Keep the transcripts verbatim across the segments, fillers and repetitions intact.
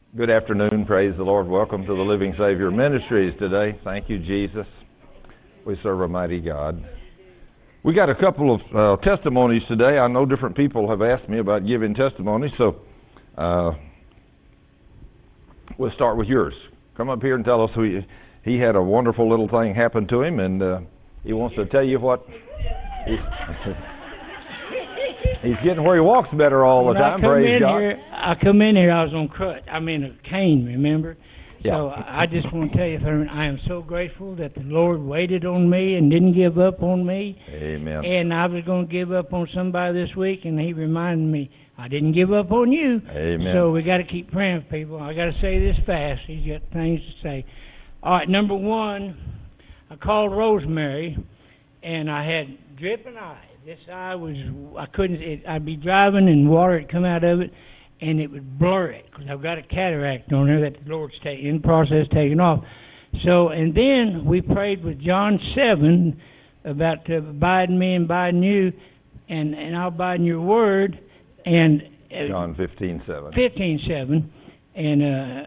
Good afternoon. Praise the Lord. Welcome to the Living Savior Ministries today. Thank you, Jesus. We serve a mighty God. We got a couple of uh, testimonies today. I know different people have asked me about giving testimonies, so uh, we'll start with yours. Come up here and tell us who he, he had a wonderful little thing happen to him, and uh, he wants to tell you what... He, He's getting where he walks better all the when time, I come praise in God. Here, I come in here, I was on crutch. I mean a cane, remember? Yeah. So I just want to tell you, I am so grateful that the Lord waited on me and didn't give up on me. Amen. And I was going to give up on somebody this week, and he reminded me, I didn't give up on you. Amen. So we got to keep praying for people. I got to say this fast. He's got things to say. All right, number one, I called Rosemary, and I had dripping eyes. This eye was, I couldn't, it, I'd be driving and water would come out of it and it would blur it because I've got a cataract on there that the Lord's taking, in the process taking off. So, and then we prayed with John seven about uh, abiding me and abiding you, and, and I'll abide in your word. And uh, John fifteen seven. fifteen seven. And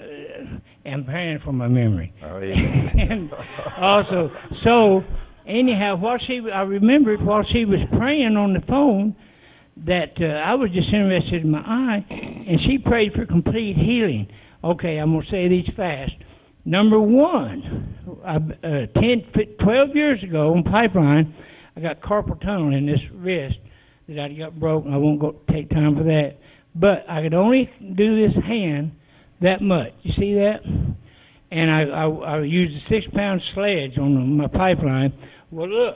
uh, I'm praying for my memory. Oh, yeah. And also, so... Anyhow, while she, I remembered while she was praying on the phone that uh, I was just interested in my eye, and she prayed for complete healing. Okay, I'm going to say these fast. Number one, I, uh, ten, twelve years ago on Pipeline, I got carpal tunnel in this wrist that I got broken. I won't go take time for that. But I could only do this hand that much. You see that? And I, I, I used a six-pound sledge on my Pipeline. Well, look.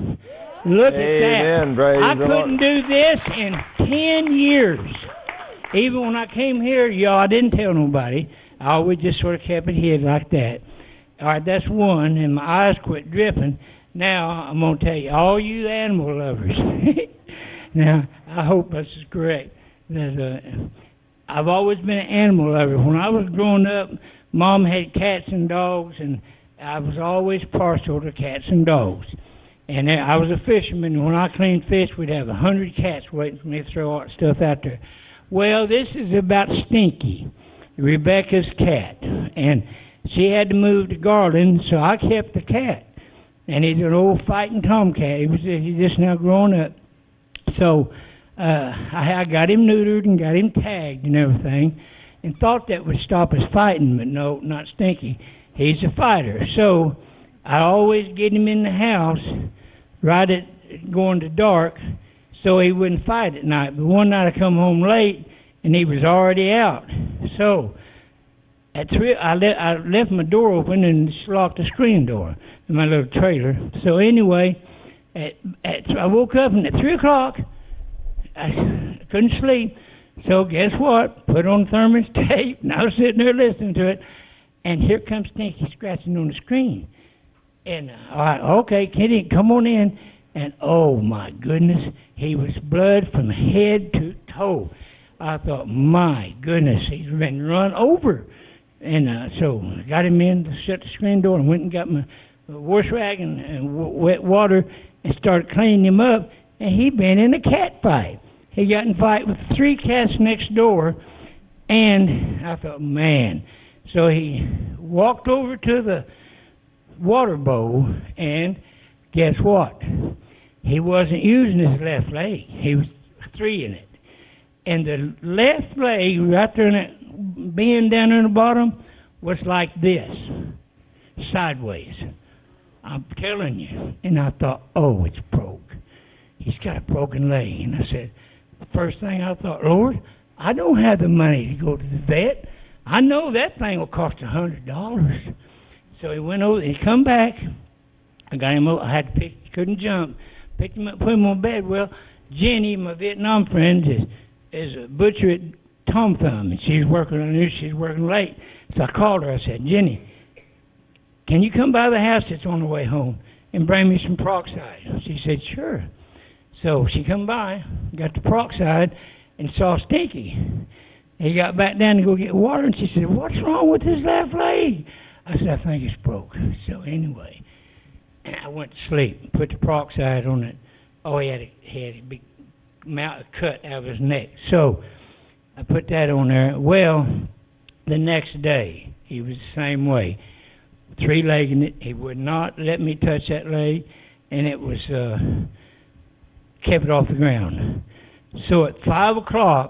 Look Amen. at that. Praise I the couldn't Lord. do this in ten years. Even when I came here, y'all, I didn't tell nobody. I always just sort of kept it hid like that. All right, that's one. And my eyes quit dripping. Now, I'm going to tell you, all you animal lovers. Now, I hope this is correct. That, uh, I've always been an animal lover. When I was growing up, Mom had cats and dogs, and I was always partial to cats and dogs. And I was a fisherman, and when I cleaned fish, we'd have a hundred cats waiting for me to throw all that stuff out there. Well, this is about Stinky, Rebecca's cat. And she had to move to Garland, so I kept the cat. And he's an old fighting tomcat. He was, he's just now growing up. So uh, I, I got him neutered and got him tagged and everything, and thought that would stop his fighting, but no, not Stinky. He's a fighter. So I always get him in the house right at going to dark so he wouldn't fight at night. But one night I come home late and he was already out. So at three, I, le- I left my door open and just locked the screen door in my little trailer. So anyway, at, at, I woke up and at three o'clock I couldn't sleep. So guess what? Put on Thurman's tape, and I was sitting there listening to it, and here comes Stinky scratching on the screen. And, uh, all right, okay, Kitty, come on in. And, oh, my goodness, he was blood from head to toe. I thought, my goodness, he's been run over. And uh, so I got him in, shut the screen door, and went and got my wash rag and, and w- wet water and started cleaning him up, and he'd been in a cat fight. He got in a fight with three cats next door, and I thought, man. So he walked over to the water bowl, and guess what? He wasn't using his left leg. He was three in it. And the left leg, right there in that bend down in the bottom, was like this, sideways. I'm telling you. And I thought, oh, it's broke. He's got a broken leg. And I said, the first thing I thought, Lord, I don't have the money to go to the vet. I know that thing will cost a hundred dollars. So he went over, he come back. I got him over, I had to pick, he couldn't jump. Picked him up, put him on bed. Well, Jenny, my Vietnam friend, is is a butcher at Tom Thumb, and she's working, I knew she was working late. So I called her, I said, Jenny, can you come by the house that's on the way home and bring me some peroxide? She said, sure. So she come by, got the peroxide, and saw Stinky. He got back down to go get water, and she said, what's wrong with his left leg? I said, I think it's broke. So anyway, I went to sleep, put the peroxide on it. Oh, he had a, he had a big mouth cut out of his neck. So I put that on there. Well, the next day, he was the same way. Three-legged it. He would not let me touch that leg, and it was uh, kept it off the ground. So at five o'clock,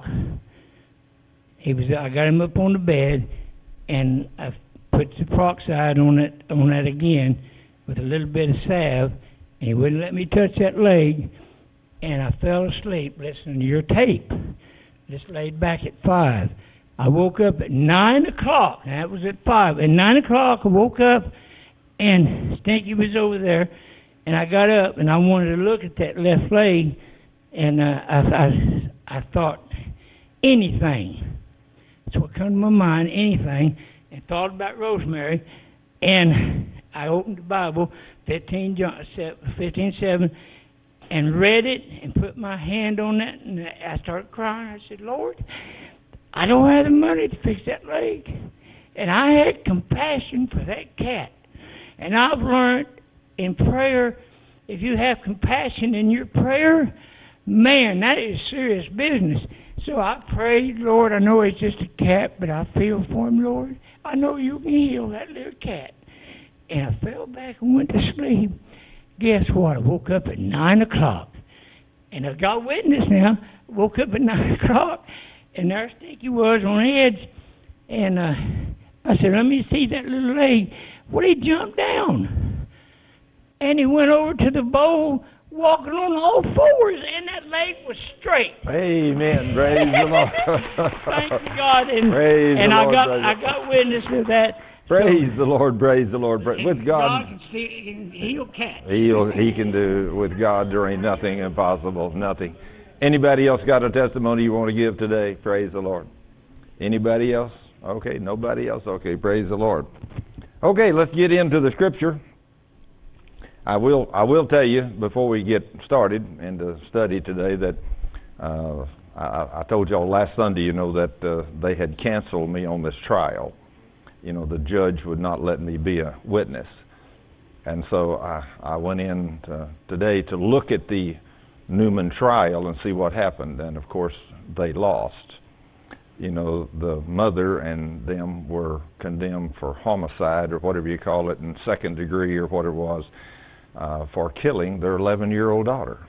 he was. I got him up on the bed, and I put the peroxide on it on that again with a little bit of salve, and he wouldn't let me touch that leg, and I fell asleep listening to your tape. Just laid back at five. I woke up at nine o'clock. That was at five. At nine o'clock, I woke up, and Stinky was over there, and I got up, and I wanted to look at that left leg, and uh, I, I, I thought, anything. That's what come to my mind, anything, and thought about Rosemary, and I opened the Bible, fifteen seven, and read it, and put my hand on that, and I started crying. I said, Lord, I don't have the money to fix that leg. And I had compassion for that cat. And I've learned in prayer, if you have compassion in your prayer, man, that is serious business. So I prayed, Lord, I know it's just a cat, but I feel for him, Lord. I know you can heal that little cat. And I fell back and went to sleep. Guess what? I woke up at nine o'clock. And I got witness now. I woke up at nine o'clock. And there Stinky was on the edge. And uh, I said, let me see that little leg. Well, he jumped down. And he went over to the bowl, walking on all fours, and that leg was straight. Amen. Praise the Lord. Thank you, God. And, praise and the I Lord. got I got witness to that. Praise so, the Lord. Praise the Lord. Praise. With God, God can, see, he can heal cats. He'll, he can do, with God, there ain't nothing impossible. Nothing. Anybody else got a testimony you want to give today? Praise the Lord. Anybody else? Okay, nobody else? Okay, praise the Lord. Okay, let's get into the scripture. I will I will tell you before we get started in the study today that uh, I, I told y'all last Sunday, you know, that uh, they had canceled me on this trial. You know, the judge would not let me be a witness. And so I, I went in to, today to look at the Newman trial and see what happened, and of course they lost. You know, the mother and them were condemned for homicide or whatever you call it, in second degree or what it was, uh, for killing their eleven-year-old daughter.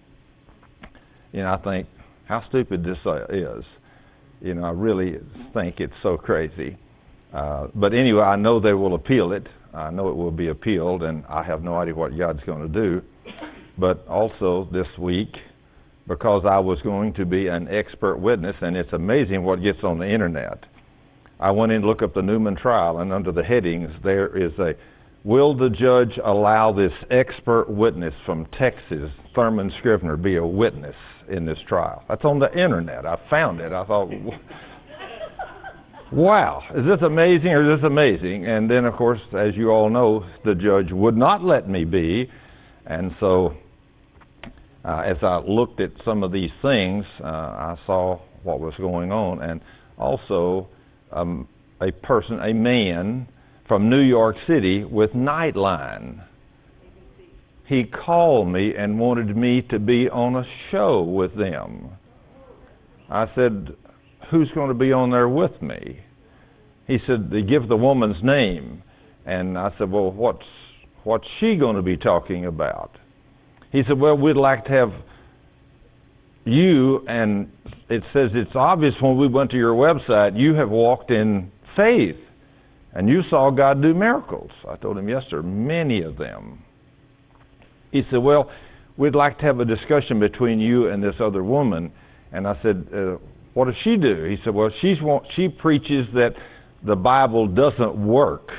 You know, I think how stupid this uh, is. You know, I really think it's so crazy. Uh, but anyway, I know they will appeal it. I know it will be appealed, and I have no idea what God's going to do. But also this week, because I was going to be an expert witness, and it's amazing what gets on the internet. I went in to look up the Newman trial, and under the headings there is a, will the judge allow this expert witness from Texas, Thurman Scrivener, be a witness in this trial? That's on the internet. I found it. I thought, wow, is this amazing or is this amazing? And then, of course, as you all know, the judge would not let me be, and so Uh, as I looked at some of these things, uh, I saw what was going on. And also, um, a person, a man from New York City with Nightline. He called me and wanted me to be on a show with them. I said, who's going to be on there with me? He said, they give the woman's name. And I said, well, what's, what's she going to be talking about? He said, well, we'd like to have you, and it says it's obvious when we went to your website, you have walked in faith, and you saw God do miracles. I told him, yes, sir, many of them. He said, well, we'd like to have a discussion between you and this other woman. And I said, uh, what does she do? He said, well, she's, she preaches that the Bible doesn't work.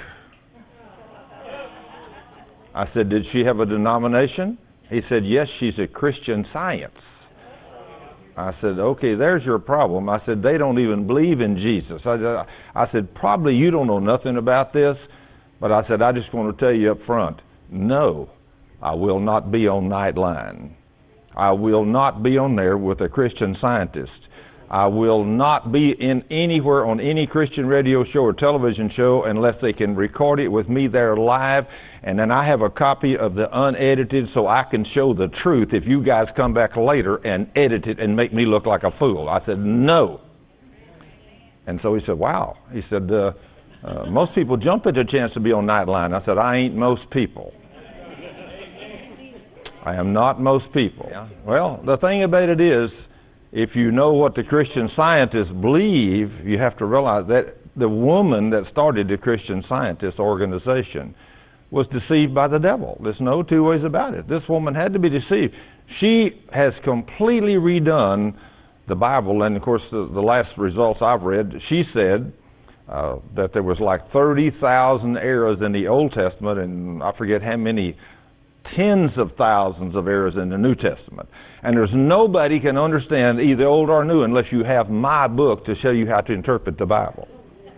I said, did she have a denomination? He said, yes, she's a Christian Science. I said, okay, there's your problem. I said, they don't even believe in Jesus. I, I said, probably you don't know nothing about this, but I said, I just want to tell you up front, no, I will not be on Nightline. I will not be on there with a Christian Scientist. I will not be in anywhere on any Christian radio show or television show unless they can record it with me there live, and then I have a copy of the unedited so I can show the truth if you guys come back later and edit it and make me look like a fool. I said, no. And so he said, wow. He said, uh, uh, most people jump at the chance to be on Nightline. I said, I ain't most people. I am not most people. Yeah. Well, the thing about it is, if you know what the Christian Scientists believe, you have to realize that the woman that started the Christian Scientist organization was deceived by the devil. There's no two ways about it. This woman had to be deceived. She has completely redone the Bible, and of course the, the last results I've read, she said uh, that there was like thirty thousand errors in the Old Testament, and I forget how many tens of thousands of errors in the New Testament. And there's nobody can understand either old or new unless you have my book to show you how to interpret the Bible.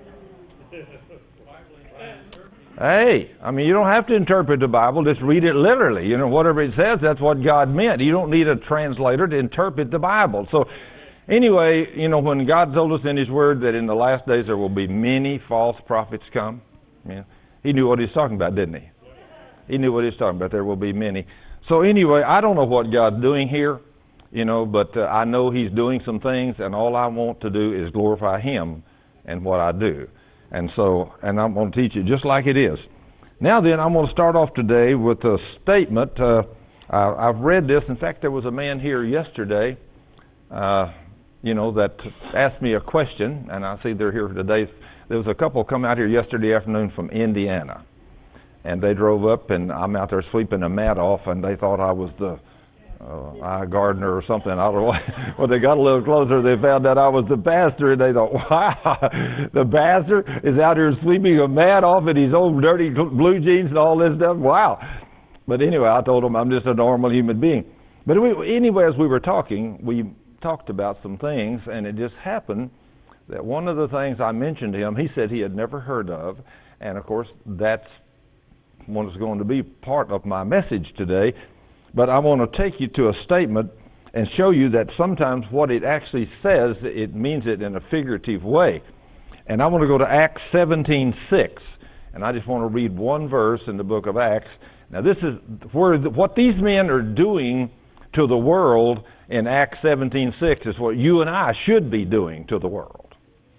Hey, I mean, you don't have to interpret the Bible, just read it literally. You know, whatever it says, that's what God meant. You don't need a translator to interpret the Bible. So, anyway, you know, when God told us in His Word that in the last days there will be many false prophets come, I mean, He knew what He was talking about, didn't He? He knew what He was talking about. There will be many. So, anyway, I don't know what God's doing here, you know, but uh, I know He's doing some things, and all I want to do is glorify Him in what I do. And so, and I'm going to teach it just like it is. Now then, I'm going to start off today with a statement. Uh, I, I've read this. In fact, there was a man here yesterday, uh, you know, that asked me a question, and I see they're here today. There was a couple come out here yesterday afternoon from Indiana, and they drove up, and I'm out there sweeping a mat off, and they thought I was the Uh, eye gardener or something. I don't know. When they got a little closer, they found out I was the pastor, and they thought, wow, the pastor is out here sweeping a mat off in his old dirty blue jeans and all this stuff. Wow. But anyway, I told them I'm just a normal human being. But we, anyway, as we were talking, we talked about some things, and it just happened that one of the things I mentioned to him, he said he had never heard of, and of course, that's what is going to be part of my message today. But I want to take you to a statement and show you that sometimes what it actually says, it means it in a figurative way. And I want to go to Acts seventeen six, and I just want to read one verse in the book of Acts. Now this is where the, what these men are doing to the world in Acts seventeen six is what you and I should be doing to the world.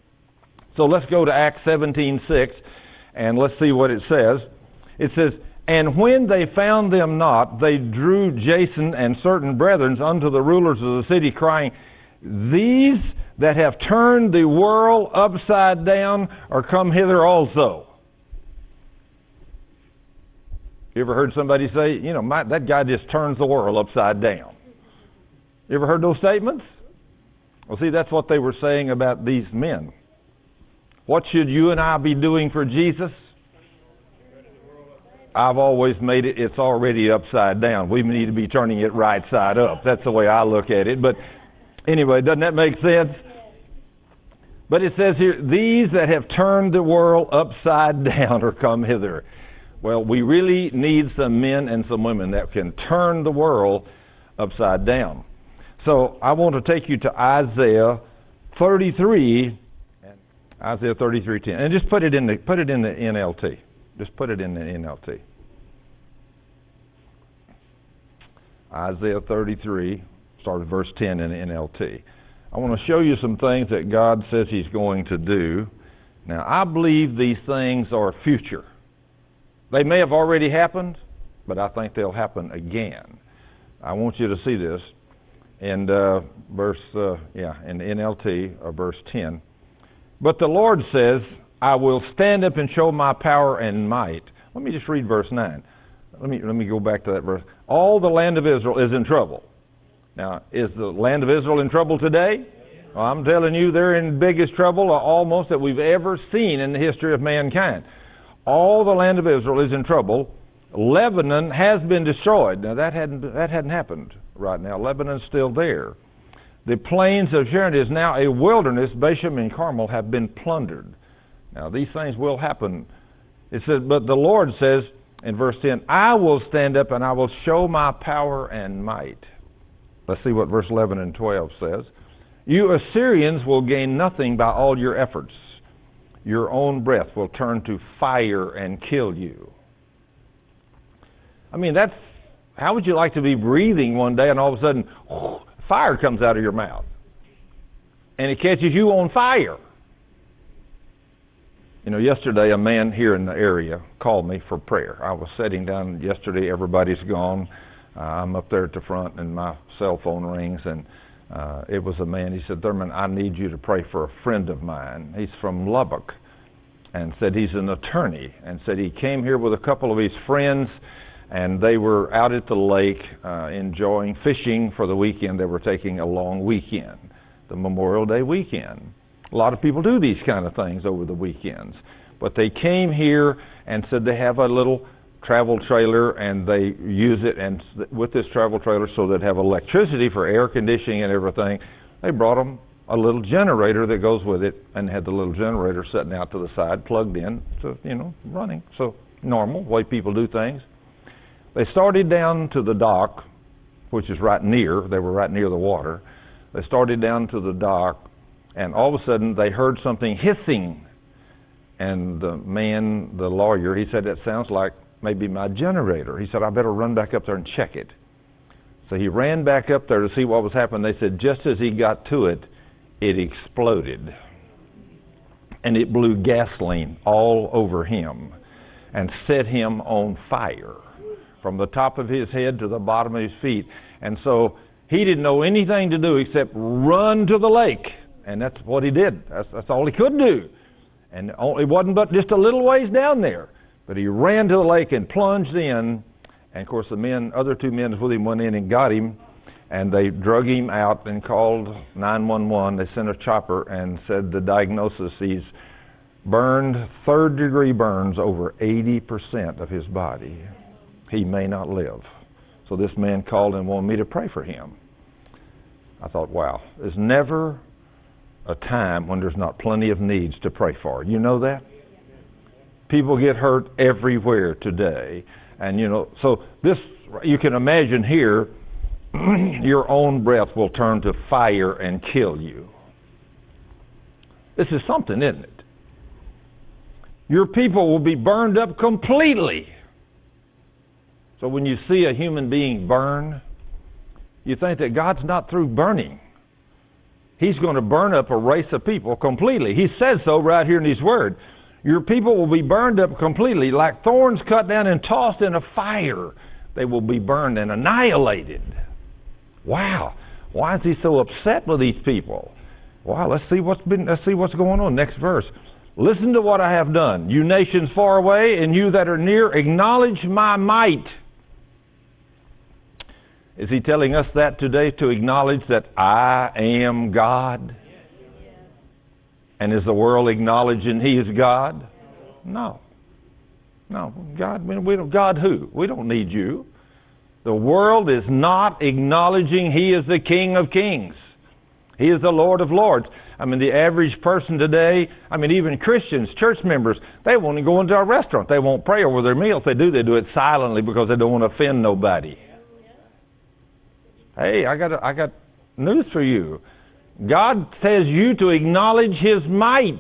So let's go to Acts seventeen six, and let's see what it says. It says, and when they found them not, they drew Jason and certain brethren unto the rulers of the city, crying, these that have turned the world upside down are come hither also. You ever heard somebody say, you know, my, that guy just turns the world upside down? You ever heard those statements? Well, see, that's what they were saying about these men. What should you and I be doing for Jesus? I've always made it, it's already upside down. We need to be turning it right side up. That's the way I look at it. But anyway, doesn't that make sense? But it says here, these that have turned the world upside down are come hither. Well, we really need some men and some women that can turn the world upside down. So I want to take you to Isaiah thirty-three, Isaiah thirty-three ten, and just put it in the put it in the N L T. Just put it in the N L T. Isaiah thirty-three, start at verse ten in the N L T. I want to show you some things that God says He's going to do. Now, I believe these things are future. They may have already happened, but I think they'll happen again. I want you to see this in uh, verse, uh, yeah, in the N L T, uh, verse ten. But the Lord says, I will stand up and show my power and might. Let me just read verse nine. Let me let me go back to that verse. All the land of Israel is in trouble. Now, is the land of Israel in trouble today? Well, I'm telling you, they're in biggest trouble almost that we've ever seen in the history of mankind. All the land of Israel is in trouble. Lebanon has been destroyed. Now, that hadn't that hadn't happened right now. Lebanon's still there. The plains of Sharon is now a wilderness. Bashan and Carmel have been plundered. Now, these things will happen. It says, but the Lord says in verse ten, I will stand up and I will show my power and might. Let's see what verse eleven and twelve says. You Assyrians will gain nothing by all your efforts. Your own breath will turn to fire and kill you. I mean, that's, how would you like to be breathing one day and all of a sudden, whoosh, fire comes out of your mouth? And it catches you on fire. You know, yesterday a man here in the area called me for prayer. I was sitting down yesterday, everybody's gone. Uh, I'm up there at the front and my cell phone rings, and uh, it was a man. He said, Thurman, I need you to pray for a friend of mine. He's from Lubbock, and said he's an attorney, and said he came here with a couple of his friends, and they were out at the lake uh, enjoying fishing for the weekend. They were taking a long weekend, the Memorial Day weekend. A lot of people do these kind of things over the weekends. But they came here and said they have a little travel trailer, and they use it and with this travel trailer so they'd have electricity for air conditioning and everything. They brought them a little generator that goes with it, and had the little generator sitting out to the side, plugged in, to, you know, running. So normal, way people do things. They started down to the dock, which is right near, they were right near the water. They started down to the dock, and all of a sudden they heard something hissing. And the man, the lawyer, he said, that sounds like maybe my generator. He said, I better run back up there and check it. So he ran back up there to see what was happening. They said just as he got to it, it exploded. And it blew gasoline all over him and set him on fire from the top of his head to the bottom of his feet. And so he didn't know anything to do except run to the lake. And that's what he did. That's, that's all he could do. And it wasn't but just a little ways down there. But he ran to the lake and plunged in. And of course the men, other two men with him went in and got him. And they drug him out and called nine one one. They sent a chopper and said the diagnosis, he's burned, third degree burns over eighty percent of his body. He may not live. So this man called and wanted me to pray for him. I thought, wow, there's never a time when there's not plenty of needs to pray for. You know that? People get hurt everywhere today. And you know, so this, you can imagine here, your own breath will turn to fire and kill you. This is something, isn't it? Your people will be burned up completely. So when you see a human being burn, you think that God's not through burning. He's going to burn up a race of people completely. He says so right here in His Word. Your people will be burned up completely, like thorns cut down and tossed in a fire. They will be burned and annihilated. Wow. Why is He so upset with these people? Wow, let's see what's been let's see what's going on. Next verse. Listen to what I have done. You nations far away, and you that are near, acknowledge my might. Is He telling us that today, to acknowledge that I am God? And is the world acknowledging He is God? No. No. God, we don't, God who? We don't need you. The world is not acknowledging He is the King of Kings. He is the Lord of Lords. I mean, the average person today, I mean, even Christians, church members, they won't even go into a restaurant. They won't pray over their meal. If they do, they do it silently because they don't want to offend nobody. Hey, I got I got news for you. God says you to acknowledge His might.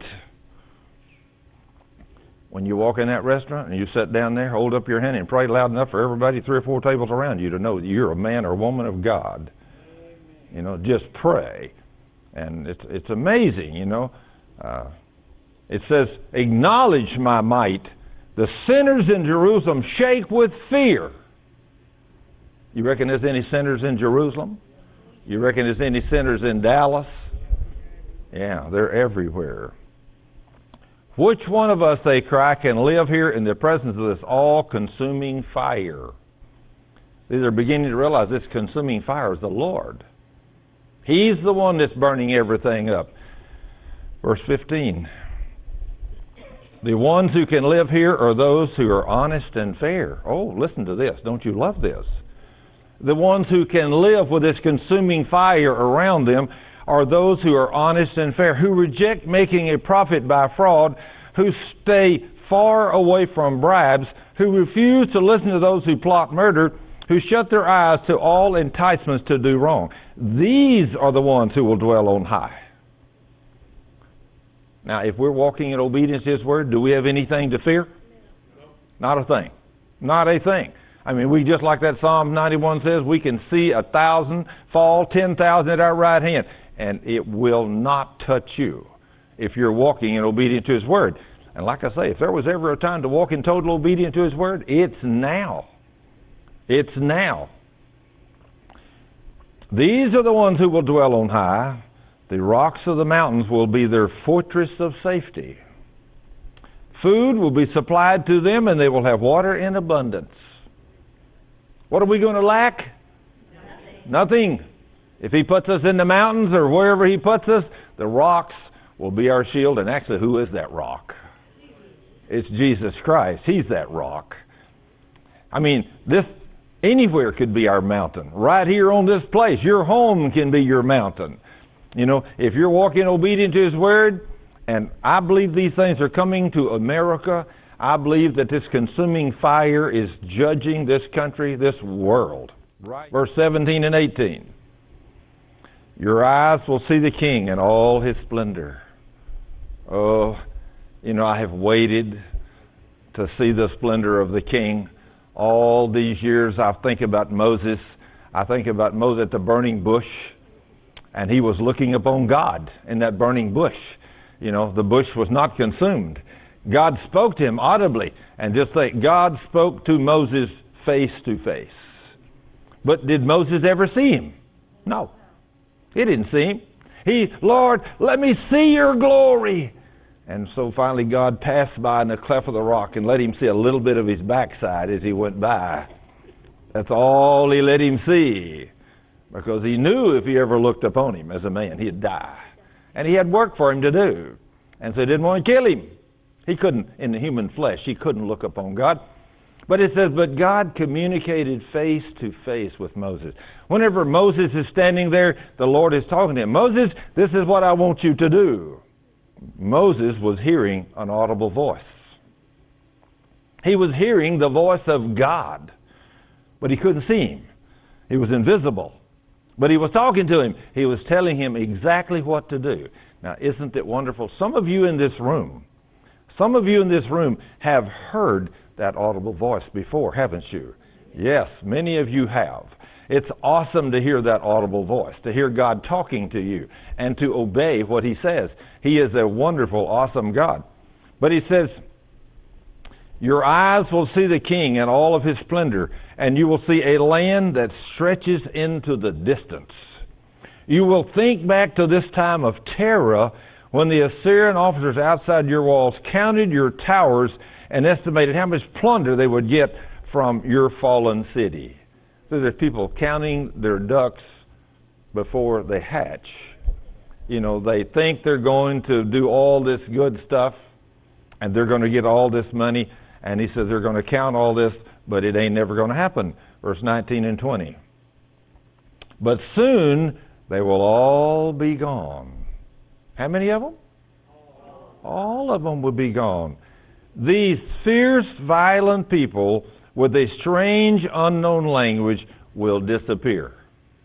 When you walk in that restaurant and you sit down there, hold up your hand and pray loud enough for everybody three or four tables around you to know that you're a man or woman of God. You know, just pray. And it's it's amazing, you know. Uh, it says, acknowledge my might. The sinners in Jerusalem shake with fear. You reckon there's any sinners in Jerusalem? You reckon there's any sinners in Dallas? Yeah, they're everywhere. Which one of us, they cry, can live here in the presence of this all-consuming fire? They're beginning to realize this consuming fire is the Lord. He's the one that's burning everything up. Verse fifteen. The ones who can live here are those who are honest and fair. Oh, listen to this. Don't you love this? The ones who can live with this consuming fire around them are those who are honest and fair, who reject making a profit by fraud, who stay far away from bribes, who refuse to listen to those who plot murder, who shut their eyes to all enticements to do wrong. These are the ones who will dwell on high. Now, if we're walking in obedience to His Word, do we have anything to fear? Not a thing. Not a thing. I mean, we just like that Psalm ninety-one says, we can see a thousand fall, ten thousand at our right hand, and it will not touch you if you're walking in obedience to His Word. And And like I say, if there was ever a time to walk in total obedience to His Word, it's now. It's now. These are the ones who will dwell on high. The rocks of the mountains will be their fortress of safety. Food will be supplied to them, and they will have water in abundance. What are we going to lack? Nothing. Nothing. If He puts us in the mountains or wherever He puts us, the rocks will be our shield. And actually, who is that rock? It's Jesus Christ. He's that rock. I mean, this anywhere could be our mountain. Right here on this place, your home can be your mountain. You know, if you're walking obedient to His Word, and I believe these things are coming to America, I believe that this consuming fire is judging this country, this world. Right. Verse seventeen and eighteen. Your eyes will see the King in all His splendor. Oh, you know, I have waited to see the splendor of the King. All these years I think about Moses. I think about Moses at the burning bush, and he was looking upon God in that burning bush. You know, the bush was not consumed. God spoke to him audibly, and just think, God spoke to Moses face to face. But did Moses ever see Him? No. He didn't see Him. He, Lord, let me see your glory. And so finally God passed by in the cleft of the rock and let him see a little bit of his backside as he went by. That's all He let him see. Because He knew if he ever looked upon him as a man, he'd die. And He had work for him to do. And so He didn't want to kill him. He couldn't, in the human flesh, he couldn't look upon God. But it says, but God communicated face to face with Moses. Whenever Moses is standing there, the Lord is talking to him. Moses, this is what I want you to do. Moses was hearing an audible voice. He was hearing the voice of God, but he couldn't see Him. He was invisible. But He was talking to him. He was telling him exactly what to do. Now, isn't it wonderful? Some of you in this room, some of you in this room have heard that audible voice before, haven't you? Yes, many of you have. It's awesome to hear that audible voice, to hear God talking to you, and to obey what He says. He is a wonderful, awesome God. But He says, your eyes will see the King in all of His splendor, and you will see a land that stretches into the distance. You will think back to this time of terror when the Assyrian officers outside your walls counted your towers and estimated how much plunder they would get from your fallen city. So there's people counting their ducks before they hatch. You know, they think they're going to do all this good stuff and they're going to get all this money. And He says they're going to count all this, but it ain't never going to happen. Verse nineteen and twenty. But soon they will all be gone. How many of them? All of them will be gone. These fierce, violent people with a strange, unknown language will disappear.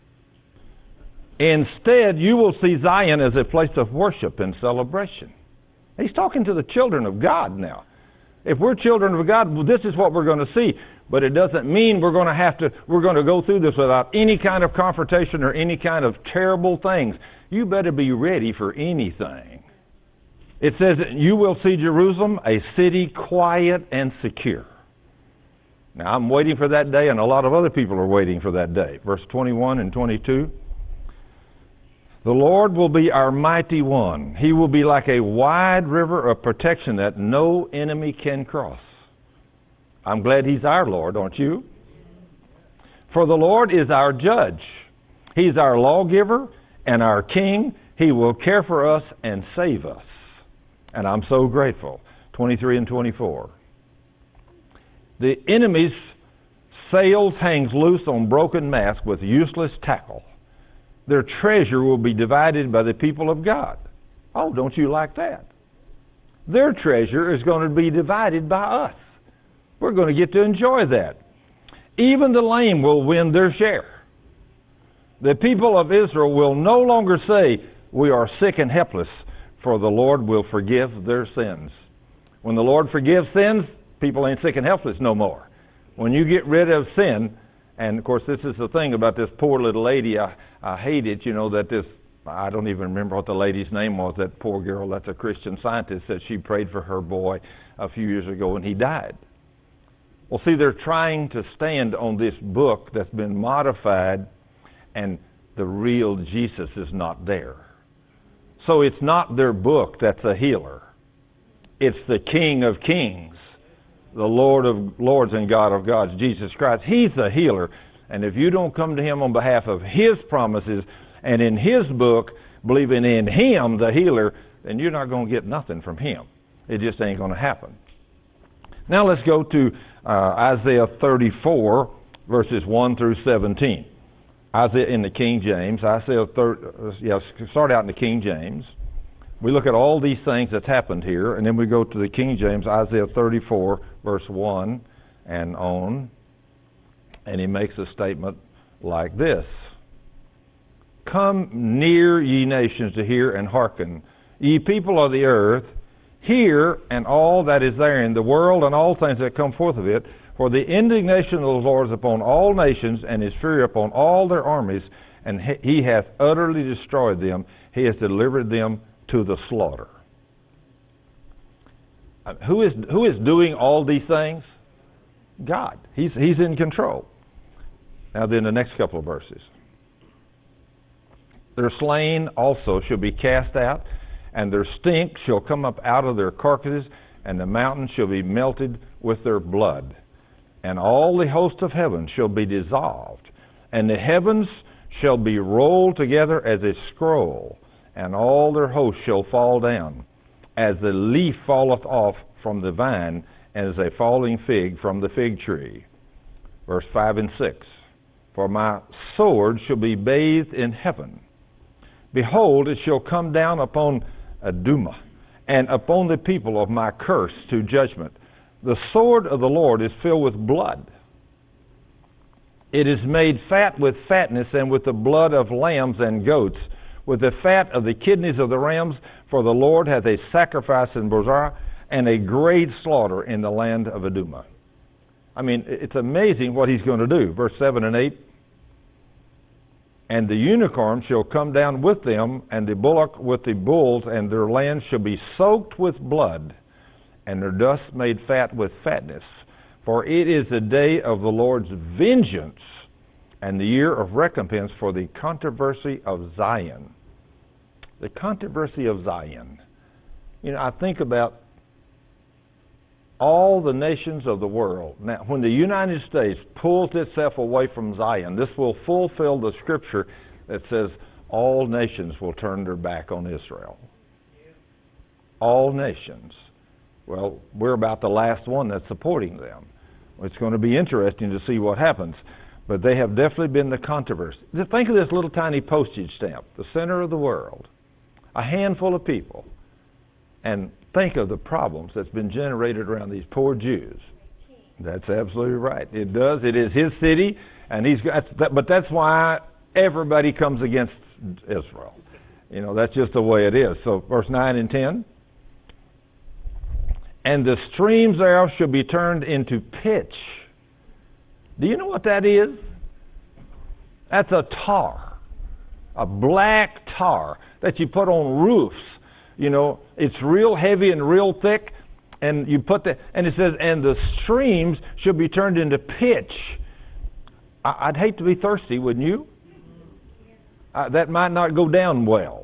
Instead, you will see Zion as a place of worship and celebration. He's talking to the children of God now. If we're children of God, well, this is what we're going to see. But it doesn't mean we're going to have to, we're going to go through this without any kind of confrontation or any kind of terrible things. You better be ready for anything. It says that you will see Jerusalem, a city quiet and secure. Now, I'm waiting for that day, and a lot of other people are waiting for that day. Verse twenty-one and twenty-two. The Lord will be our mighty one. He will be like a wide river of protection that no enemy can cross. I'm glad He's our Lord, aren't you? For the Lord is our judge. He's our lawgiver and our king. He will care for us and save us. And I'm so grateful. twenty-three and twenty-four. The enemy's sails hangs loose on broken masts with useless tackle. Their treasure will be divided by the people of God. Oh, don't you like that? Their treasure is going to be divided by us. We're going to get to enjoy that. Even the lame will win their share. The people of Israel will no longer say, we are sick and helpless, for the Lord will forgive their sins. When the Lord forgives sins, people ain't sick and helpless no more. When you get rid of sin, and of course this is the thing about this poor little lady, I, I hate it, you know, that this I don't even remember what the lady's name was, that poor girl that's a Christian Scientist, said she prayed for her boy a few years ago and he died. Well, see, they're trying to stand on this book that's been modified, and the real Jesus is not there. So it's not their book that's a healer. It's the King of Kings, the Lord of Lords and God of Gods, Jesus Christ. He's the healer. And if you don't come to Him on behalf of His promises and in His book, believing in Him, the healer, then you're not going to get nothing from Him. It just ain't going to happen. Now let's go to uh, Isaiah thirty-four, verses one through seventeen. Isaiah in the King James. Isaiah thirty, uh, yeah, start out in the King James. We look at all these things that's happened here, and then we go to the King James, Isaiah thirty-four, verse one and on, and he makes a statement like this. Come near, ye nations, to hear and hearken. Ye people of the earth, hear and all that is therein, the world and all things that come forth of it. For the indignation of the Lord is upon all nations, and his fury upon all their armies, and he hath utterly destroyed them. He has delivered them to the slaughter. Who is who is doing all these things? God. He's He's in control. Now then, the next couple of verses. Their slain also shall be cast out, and their stink shall come up out of their carcasses, and the mountains shall be melted with their blood. And all the host of heaven shall be dissolved, and the heavens shall be rolled together as a scroll, and all their hosts shall fall down, as the leaf falleth off from the vine, and as a falling fig from the fig tree. Verse five and six. For my sword shall be bathed in heaven. Behold, it shall come down upon Adumah, and upon the people of my curse to judgment. The sword of the Lord is filled with blood. It is made fat with fatness, and with the blood of lambs and goats, with the fat of the kidneys of the rams. For the Lord hath a sacrifice in Bozrah, and a great slaughter in the land of Adumah. I mean, it's amazing what he's going to do. Verse seven and eight. And the unicorn shall come down with them, and the bullock with the bulls, and their land shall be soaked with blood, and their dust made fat with fatness. For it is the day of the Lord's vengeance, and the year of recompense for the controversy of Zion. The controversy of Zion. You know, I think about all the nations of the world. Now, when the United States pulls itself away from Zion, this will fulfill the scripture that says all nations will turn their back on Israel. All nations. Well, we're about the last one that's supporting them. It's going to be interesting to see what happens. But they have definitely been the controversy. Just think of this little tiny postage stamp, the center of the world. A handful of people. And think of the problems that's been generated around these poor Jews. That's absolutely right. It does. It is his city, and he's got. But that's why everybody comes against Israel. You know, that's just the way it is. So, verse nine and ten. And the streams thereof shall be turned into pitch. Do you know what that is? That's a tar, a black tar that you put on roofs. You know, it's real heavy and real thick, and you put that, and it says, and the streams shall be turned into pitch. I, I'd hate to be thirsty, wouldn't you? Uh, that might not go down well.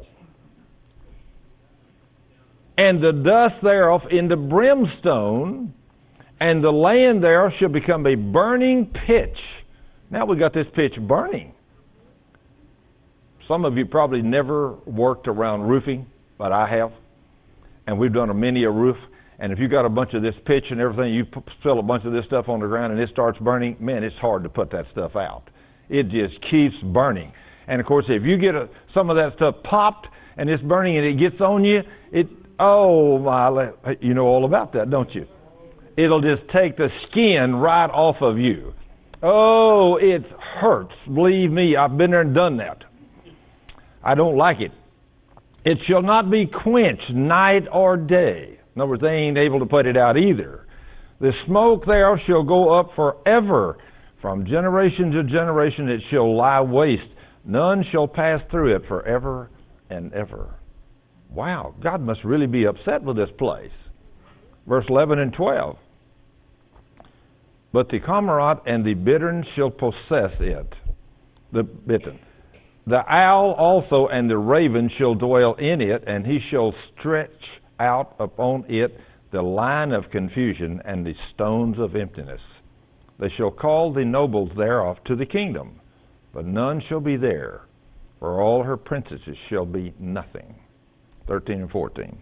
And the dust thereof into brimstone, and the land thereof shall become a burning pitch. Now we got this pitch burning. Some of you probably never worked around roofing, but I have. And we've done a many a roof. And if you got a bunch of this pitch and everything, you spill a bunch of this stuff on the ground and it starts burning, man, it's hard to put that stuff out. It just keeps burning. And of course, if you get a, some of that stuff popped and it's burning and it gets on you, it, oh my, you know all about that, don't you? It'll just take the skin right off of you. Oh, it hurts. Believe me, I've been there and done that. I don't like it. It shall not be quenched night or day. In other words, they ain't able to put it out either. The smoke thereof shall go up forever. From generation to generation it shall lie waste. None shall pass through it forever and ever. Wow, God must really be upset with this place. Verse eleven and twelve. But the cormorant and the bittern shall possess it. The bittern. The owl also and the raven shall dwell in it, and he shall stretch out upon it the line of confusion and the stones of emptiness. They shall call the nobles thereof to the kingdom, but none shall be there, for all her princesses shall be nothing. thirteen and fourteen.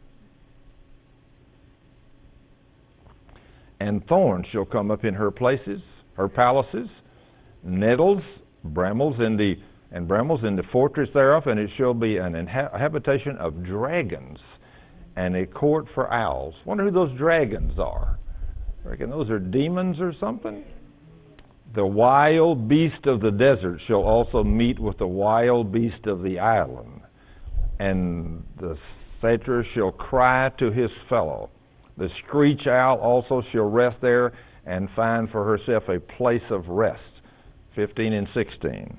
And thorns shall come up in her places, her palaces, nettles, brambles in the and brambles in the fortress thereof, and it shall be an inha- habitation of dragons, and a court for owls. Wonder who those dragons are. I reckon those are demons or something. The wild beast of the desert shall also meet with the wild beast of the island, and the satyr shall cry to his fellow. The screech owl also shall rest there and find for herself a place of rest. fifteen and sixteen.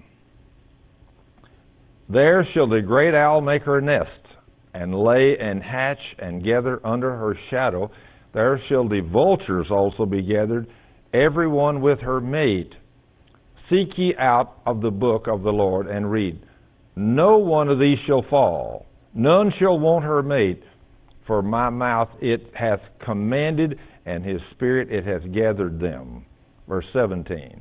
There shall the great owl make her nest, and lay and hatch and gather under her shadow. There shall the vultures also be gathered, every one with her mate. Seek ye out of the book of the Lord and read. No one of these shall fall, none shall want her mate. For my mouth it hath commanded, and his spirit it hath gathered them. Verse seventeen.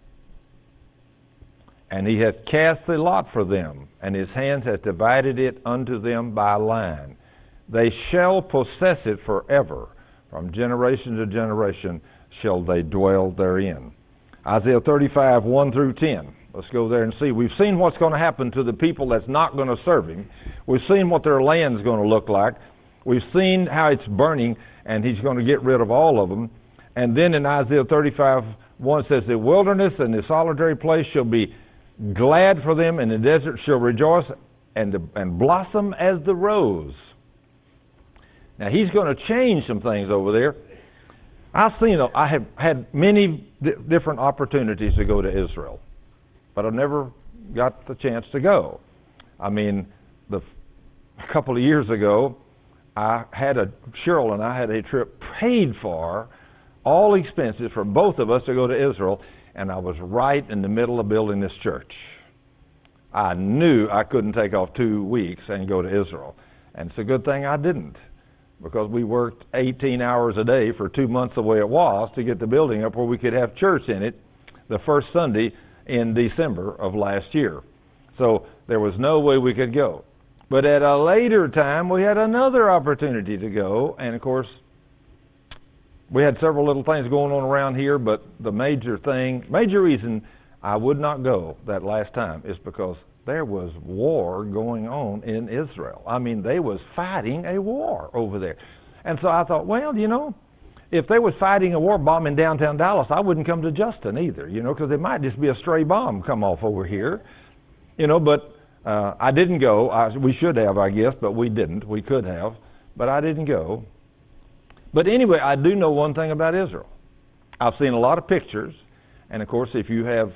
And he hath cast the lot for them, and his hands hath divided it unto them by line. They shall possess it forever. From generation to generation shall they dwell therein. Isaiah thirty-five, one through ten. Let's go there and see. We've seen what's going to happen to the people that's not going to serve him. We've seen what their land's going to look like. We've seen how it's burning, and he's going to get rid of all of them. And then in Isaiah thirty-five, one says, the wilderness and the solitary place shall be glad for them, and the desert shall rejoice and, the, and blossom as the rose. Now, he's going to change some things over there. I've seen, I have had many di- different opportunities to go to Israel, but I've never got the chance to go. I mean, the, a couple of years ago, I had a, Cheryl and I had a trip paid for, all expenses for both of us to go to Israel, and I was right in the middle of building this church. I knew I couldn't take off two weeks and go to Israel, and it's a good thing I didn't, because we worked eighteen hours a day for two months the way it was to get the building up where we could have church in it the first Sunday in December of last year. So there was no way we could go. But at a later time, we had another opportunity to go, and of course, we had several little things going on around here, but the major thing, major reason I would not go that last time is because there was war going on in Israel. I mean, they was fighting a war over there. And so I thought, well, you know, if they was fighting a war bombing downtown Dallas, I wouldn't come to Justin either, you know, because it might just be a stray bomb come off over here, you know, but Uh, I didn't go. I, we should have, I guess, but we didn't. We could have, but I didn't go. But anyway, I do know one thing about Israel. I've seen a lot of pictures, and of course, if you have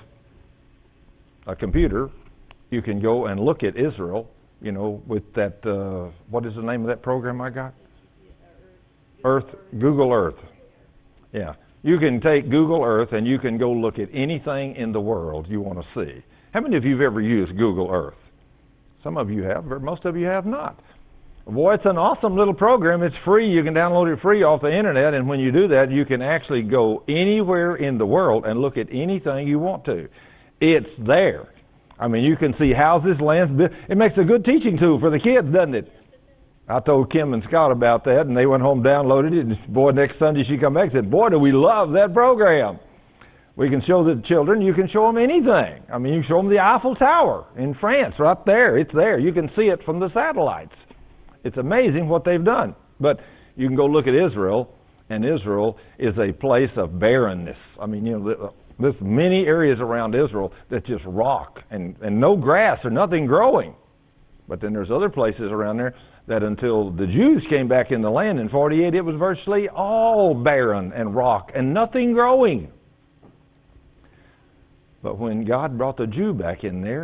a computer, you can go and look at Israel, you know, with that, uh, what is the name of that program I got? Earth, Google Earth. Yeah. You can take Google Earth and you can go look at anything in the world you want to see. How many of you have ever used Google Earth? Some of you have, but most of you have not. Boy, it's an awesome little program. It's free. You can download it free off the internet, and when you do that, you can actually go anywhere in the world and look at anything you want to. It's there. I mean, you can see houses, lands. It makes a good teaching tool for the kids, doesn't it? I told Kim and Scott about that, and they went home, downloaded it, and boy, next Sunday she come back and said, boy, do we love that program. We can show the children, you can show them anything. I mean, you can show them the Eiffel Tower in France, right there. It's there. You can see it from the satellites. It's amazing what they've done. But you can go look at Israel, and Israel is a place of barrenness. I mean, you know, there's many areas around Israel that just rock and, and no grass or nothing growing. But then there's other places around there that until the Jews came back in the land in forty-eight, it was virtually all barren and rock and nothing growing. But when God brought the Jew back in there,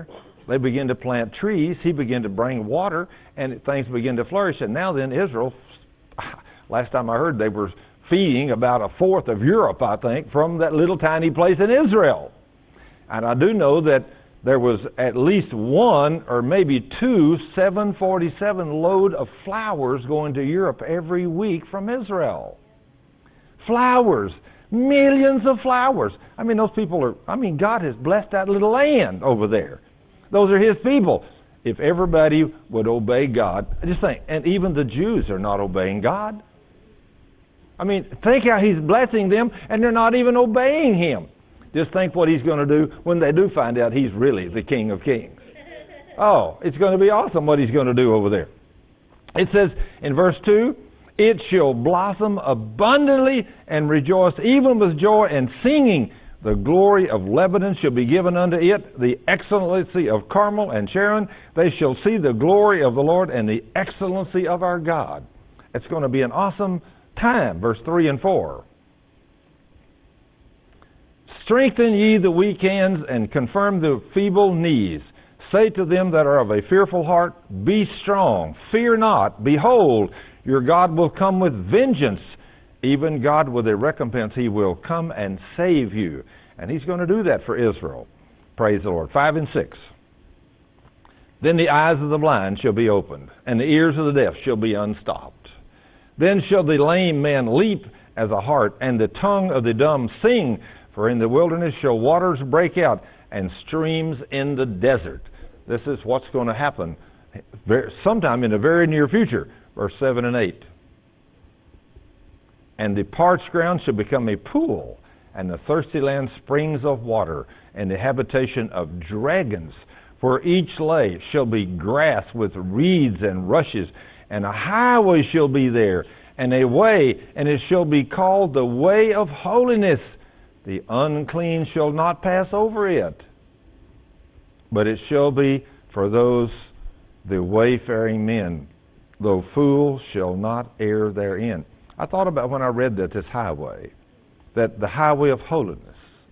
They began to plant trees. He began to bring water, and things began to flourish. And now then, Israel, last time I heard, they were feeding about a fourth of Europe, I think, from that little tiny place in Israel. And I do know that there was at least one or maybe two seven forty-seven load of flowers going to Europe every week from Israel. Flowers. Millions of flowers. I mean, those people are, I mean, God has blessed that little land over there. Those are His people. If everybody would obey God, just think, and even the Jews are not obeying God. I mean, think how He's blessing them, and they're not even obeying Him. Just think what He's going to do when they do find out He's really the King of Kings. Oh, it's going to be awesome what He's going to do over there. It says in verse two, it shall blossom abundantly and rejoice, even with joy and singing. The glory of Lebanon shall be given unto it, the excellency of Carmel and Sharon. They shall see the glory of the Lord and the excellency of our God. It's going to be an awesome time. Verse three and four. Strengthen ye the weak hands and confirm the feeble knees. Say to them that are of a fearful heart, be strong, fear not. Behold, your God will come with vengeance. Even God with a recompense, He will come and save you. And He's going to do that for Israel. Praise the Lord. Five and six. Then the eyes of the blind shall be opened, and the ears of the deaf shall be unstopped. Then shall the lame man leap as a hart, and the tongue of the dumb sing. For in the wilderness shall waters break out, and streams in the desert. This is what's going to happen sometime in the very near future. Verse seven and eight. And the parched ground shall become a pool, and the thirsty land springs of water, and the habitation of dragons. For each lay shall be grass with reeds and rushes, and a highway shall be there, and a way, and it shall be called the way of holiness. The unclean shall not pass over it, but it shall be for those the wayfaring men, though fools shall not err therein. I thought about when I read that, this highway, that the highway of holiness.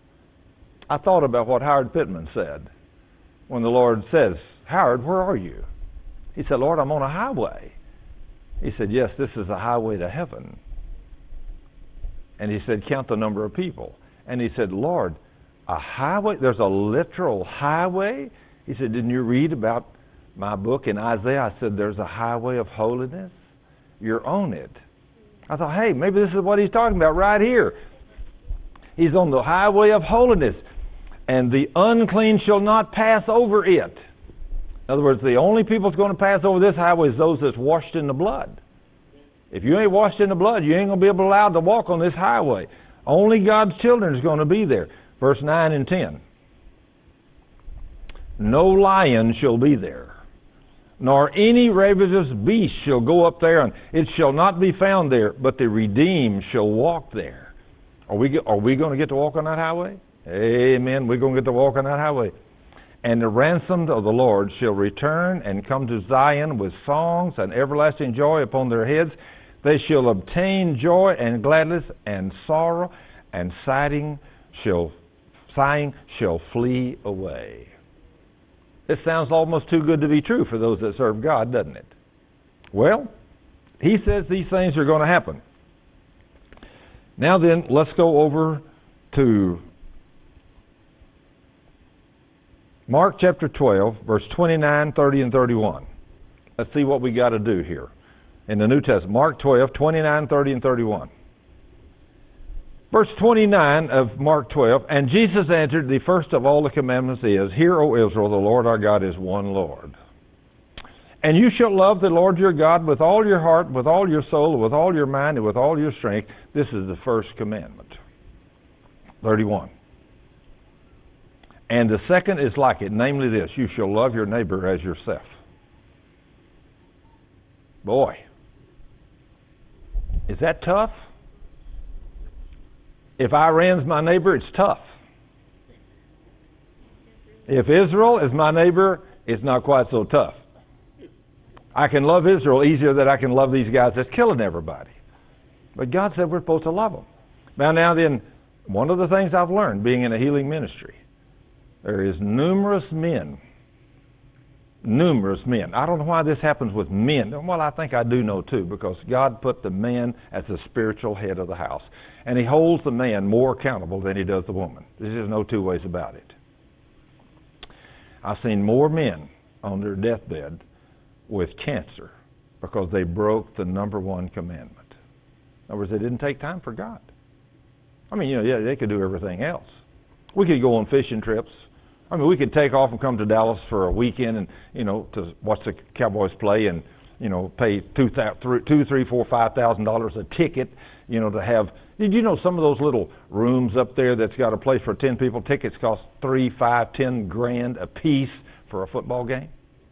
I thought about what Howard Pittman said when the Lord says, Howard, where are you? He said, Lord, I'm on a highway. He said, yes, this is a highway to heaven. And he said, count the number of people. And he said, Lord, a highway? There's a literal highway? He said, didn't you read about my book in Isaiah? I said, there's a highway of holiness. You're on it. I thought, hey, maybe this is what he's talking about right here. He's on the highway of holiness. And the unclean shall not pass over it. In other words, the only people that's going to pass over this highway is those that's washed in the blood. If you ain't washed in the blood, you ain't going to be able to allowed to walk on this highway. Only God's children is going to be there. Verse nine and ten. No lion shall be there, nor any ravenous beast shall go up there, and it shall not be found there, but the redeemed shall walk there. Are we, are we going to get to walk on that highway? Amen. We're going to get to walk on that highway. And the ransomed of the Lord shall return and come to Zion with songs and everlasting joy upon their heads. They shall obtain joy and gladness, and sorrow and sighing shall, sighing shall flee away. It sounds almost too good to be true for those that serve God, doesn't it? Well, He says these things are going to happen. Now then, let's go over to Mark chapter twelve, verse twenty-nine, thirty, and thirty-one. Let's see what we got to do here in the New Testament. Mark twelve, twenty-nine, thirty, and thirty-one. Verse twenty-nine of Mark twelve, and Jesus answered, the first of all the commandments is, Hear, O Israel, the Lord our God is one Lord. And you shall love the Lord your God with all your heart, with all your soul, with all your mind, and with all your strength. This is the first commandment. thirty-one. And the second is like it, namely this, you shall love your neighbor as yourself. Boy, is that tough? If Iran's my neighbor, it's tough. If Israel is my neighbor, it's not quite so tough. I can love Israel easier than I can love these guys that's killing everybody. But God said we're supposed to love them. Now, now then, one of the things I've learned being in a healing ministry, there is numerous men numerous men. I don't know why this happens with men. Well, I think I do know too, because God put the man as the spiritual head of the house. And he holds the man more accountable than he does the woman. There's just no two ways about it. I've seen more men on their deathbed with cancer because they broke the number one commandment. In other words, they didn't take time for God. I mean, you know, yeah, they could do everything else. We could go on fishing trips. I mean, we could take off and come to Dallas for a weekend and, you know, to watch the Cowboys play and, you know, pay two, two, three, four, five thousand dollars a ticket, you know, to have. Did you know some of those little rooms up there that's got a place for ten people? Tickets cost three, five, ten grand a piece for a football game.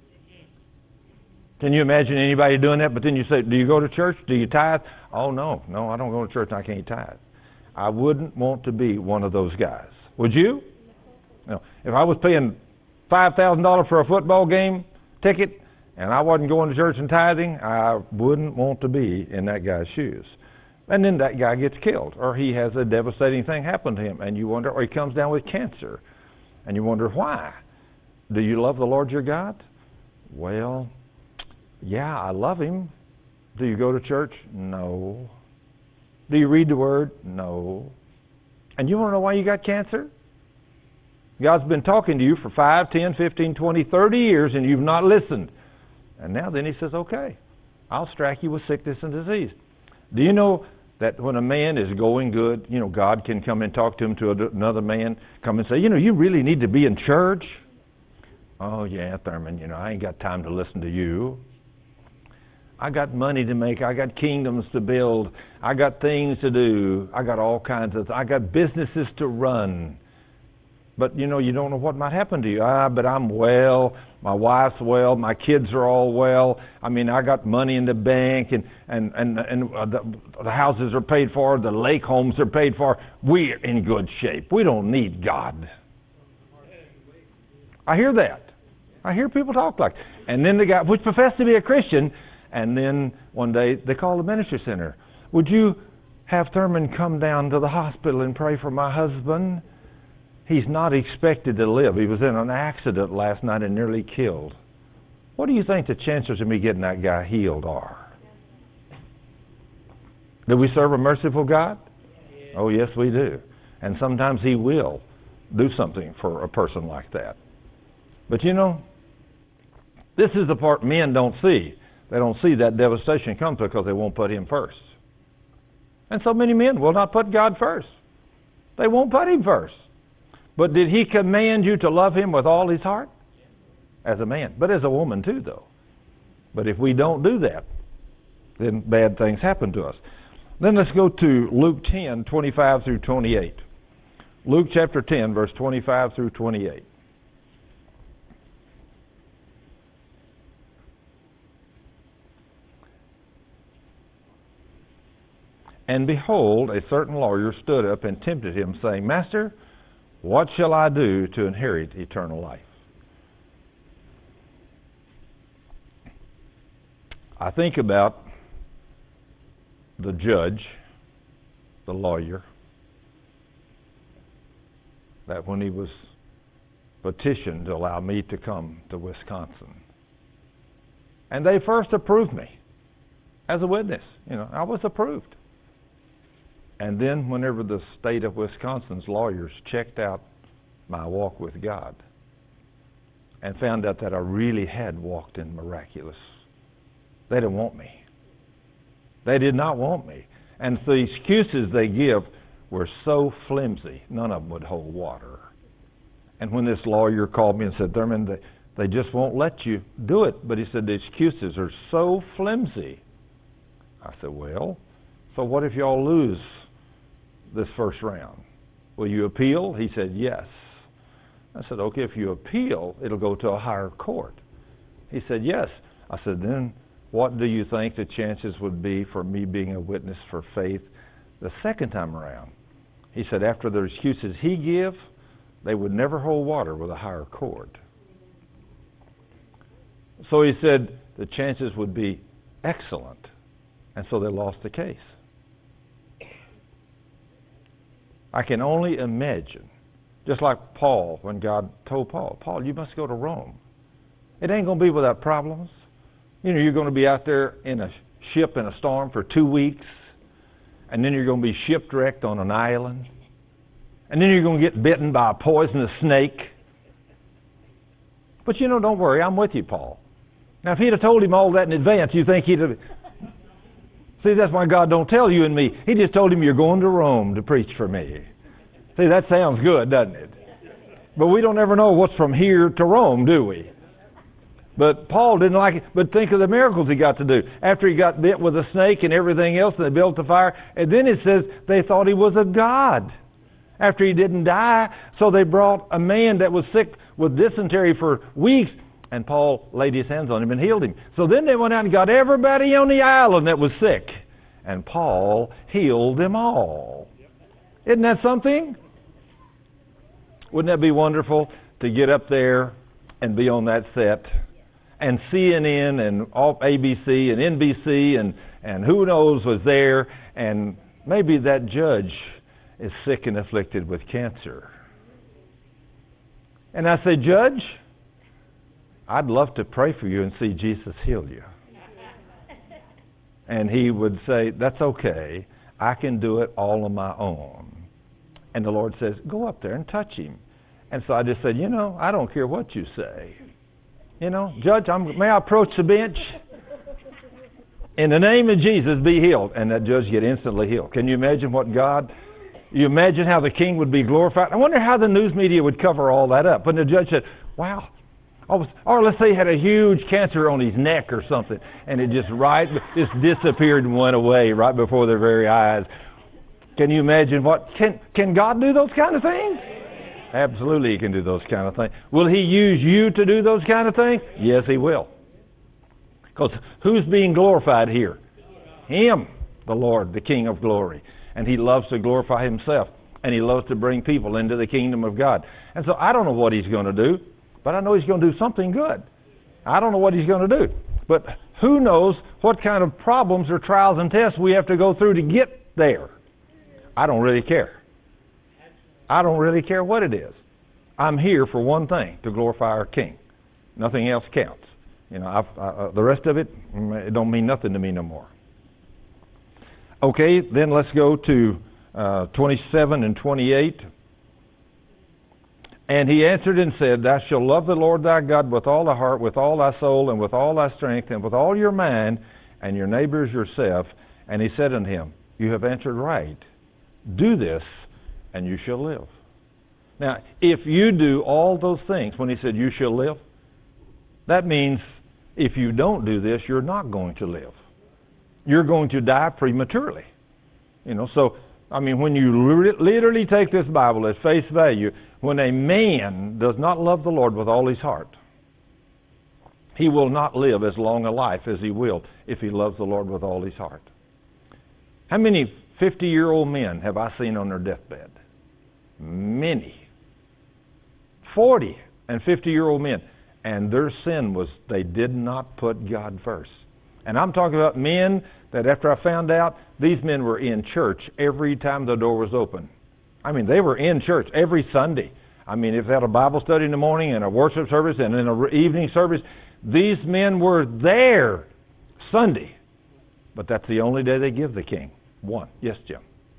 Can you imagine anybody doing that? But then you say, do you go to church? Do you tithe? Oh, no. No, I don't go to church and I can't tithe. I wouldn't want to be one of those guys. Would you? No. If I was paying five thousand dollars for a football game ticket and I wasn't going to church and tithing, I wouldn't want to be in that guy's shoes. And then that guy gets killed, or he has a devastating thing happen to him, and you wonder, or he comes down with cancer, and you wonder why. Do you love the Lord your God? Well, yeah, I love him. Do you go to church? No. Do you read the Word? No. And you want to know why you got cancer? God's been talking to you for five, ten, fifteen, twenty, thirty years, and you've not listened. And now then he says, okay, I'll strike you with sickness and disease. Do you know that when a man is going good, you know, God can come and talk to him, to another man, come and say, you know, you really need to be in church? Oh, yeah, Thurman, you know, I ain't got time to listen to you. I got money to make. I got kingdoms to build. I got things to do. I got all kinds of, I got businesses to run. But, you know, you don't know what might happen to you. Ah, but I'm well. My wife's well. My kids are all well. I mean, I got money in the bank, and, and, and, and the, the houses are paid for. The lake homes are paid for. We're in good shape. We don't need God. I hear that. I hear people talk like that. And then the guy, which professed to be a Christian, and then one day they call the ministry center. Would you have Thurman come down to the hospital and pray for my husband? He's not expected to live. He was in an accident last night and nearly killed. What do you think the chances of me getting that guy healed are? Do we serve a merciful God? Oh, yes, we do. And sometimes he will do something for a person like that. But you know, this is the part men don't see. They don't see that devastation comes because they won't put him first. And so many men will not put God first. They won't put him first. But did he command you to love him with all his heart? As a man. But as a woman too, though. But if we don't do that, then bad things happen to us. Then let's go to Luke ten, twenty-five through twenty-eight. Luke chapter ten, verse twenty-five through twenty-eight. And behold, a certain lawyer stood up and tempted him, saying, Master, what shall I do to inherit eternal life? I think about the judge, the lawyer, that when he was petitioned to allow me to come to Wisconsin, and they first approved me as a witness. You know, I was approved. And then whenever the state of Wisconsin's lawyers checked out my walk with God and found out that I really had walked in miraculous, they didn't want me. They did not want me. And the excuses they give were so flimsy, none of them would hold water. And when this lawyer called me and said, Thurman, they, they just won't let you do it. But he said, the excuses are so flimsy. I said, well, so what if y'all lose this first round? Will you appeal? He said, yes. I said, okay, if you appeal, it'll go to a higher court. He said, yes. I said, then what do you think the chances would be for me being a witness for faith the second time around? He said, after the excuses he gave, they would never hold water with a higher court. So he said the chances would be excellent. And so they lost the case. I can only imagine, just like Paul, when God told Paul, Paul, you must go to Rome. It ain't going to be without problems. You know, you're going to be out there in a ship in a storm for two weeks, and then you're going to be shipwrecked on an island, and then you're going to get bitten by a poisonous snake. But you know, don't worry, I'm with you, Paul. Now, if he'd have told him all that in advance, you think he'd have... See, that's why God don't tell you and me. He just told him, you're going to Rome to preach for me. See, that sounds good, doesn't it? But we don't ever know what's from here to Rome, do we? But Paul didn't like it. But think of the miracles he got to do. After he got bit with a snake and everything else, and they built a fire. And then it says they thought he was a god after he didn't die. So they brought a man that was sick with dysentery for weeks. And Paul laid his hands on him and healed him. So then they went out and got everybody on the island that was sick. And Paul healed them all. Isn't that something? Wouldn't that be wonderful to get up there and be on that set? And C N N and A B C and N B C and, and who knows was there. And maybe that judge is sick and afflicted with cancer. And I say, Judge, I'd love to pray for you and see Jesus heal you. And he would say, that's okay. I can do it all on my own. And the Lord says, go up there and touch him. And so I just said, you know, I don't care what you say. You know, Judge, I'm, may I approach the bench? In the name of Jesus, be healed. And that judge get instantly healed. Can you imagine what God... You imagine how the king would be glorified? I wonder how the news media would cover all that up. When the judge said, wow... Or let's say he had a huge cancer on his neck or something, and it just right just disappeared and went away right before their very eyes. Can you imagine what? Can can God do those kind of things? Absolutely, he can do those kind of things. Will he use you to do those kind of things? Yes, he will. Because who's being glorified here? Him, the Lord, the King of glory. And he loves to glorify himself, and he loves to bring people into the kingdom of God. And so I don't know what he's going to do. But I know he's going to do something good. I don't know what he's going to do. But who knows what kind of problems or trials and tests we have to go through to get there. I don't really care. I don't really care what it is. I'm here for one thing, to glorify our King. Nothing else counts. You know, I've, I, uh, the rest of it, it don't mean nothing to me no more. Okay, then let's go to uh, twenty-seven and twenty-eight. And he answered and said, thou shalt love the Lord thy God with all thy heart, with all thy soul, and with all thy strength, and with all your mind, and your neighbor as yourself. And he said unto him, you have answered right. Do this, and you shall live. Now, if you do all those things, when he said you shall live, that means if you don't do this, you're not going to live. You're going to die prematurely. You know, so, I mean, when you literally take this Bible at face value, when a man does not love the Lord with all his heart, he will not live as long a life as he will if he loves the Lord with all his heart. How many fifty-year-old men have I seen on their deathbed? Many. Forty and fifty-year-old men. And their sin was they did not put God first. And I'm talking about men that after I found out, these men were in church every time the door was open. I mean, they were in church every Sunday. I mean, if they had a Bible study in the morning and a worship service and then an evening service, these men were there Sunday. But that's the only day they give the King. One. Yes, Jim.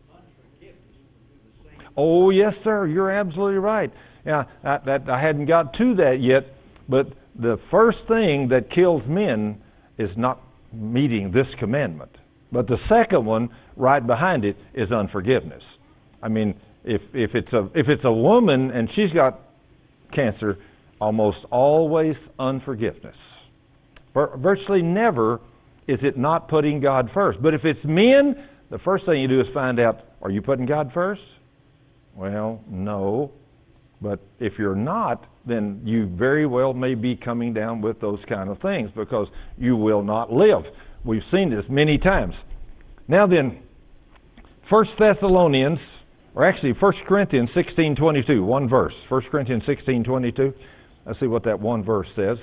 Oh, yes, sir. You're absolutely right. Yeah, I, that, I hadn't got to that yet. But the first thing that kills men is not meeting this commandment. But the second one, right behind it, is unforgiveness. I mean, if if it's a if it's a woman and she's got cancer, almost always unforgiveness. Virtually never is it not putting God first. But if it's men, the first thing you do is find out, are you putting God first? Well, no. But if you're not, then you very well may be coming down with those kind of things because you will not live. We've seen this many times. Now then, First Thessalonians, or actually First Corinthians sixteen twenty-two, one verse. First Corinthians sixteen twenty-two. Let's see what that one verse says.